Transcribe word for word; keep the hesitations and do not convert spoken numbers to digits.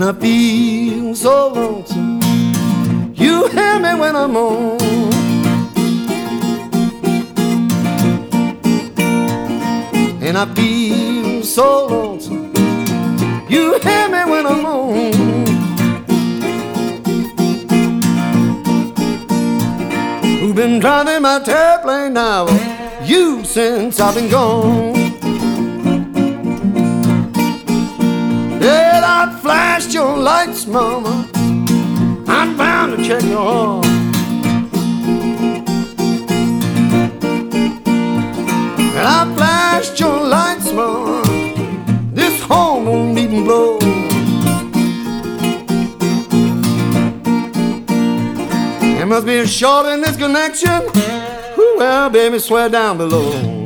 I feel so lonesome. You hear me when I'm on. And I feel so lonesome. You hear me when I'm on. Who's been driving my airplane now? You since I've been gone. Well, I flashed your lights, mama. I'm bound to check your heart. And I flashed your lights, mama. This horn won't even blow. There must be a short in this connection. Well, baby, swear down below.